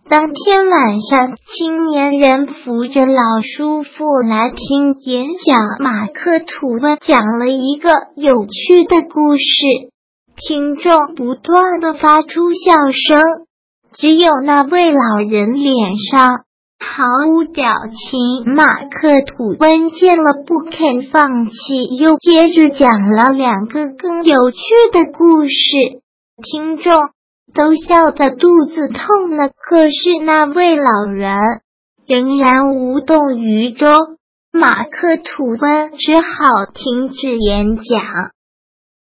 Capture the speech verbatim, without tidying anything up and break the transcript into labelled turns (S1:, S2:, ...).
S1: 当天晚上，青年人扶着老叔父来听演讲。马克吐温讲了一个有趣的故事，听众不断地发出笑声，只有那位老人脸上毫无表情。马克吐温见了不肯放弃，又接着讲了两个更有趣的故事，听众都笑得肚子痛了。可是那位老人仍然无动于衷，马克吐温只好停止演讲。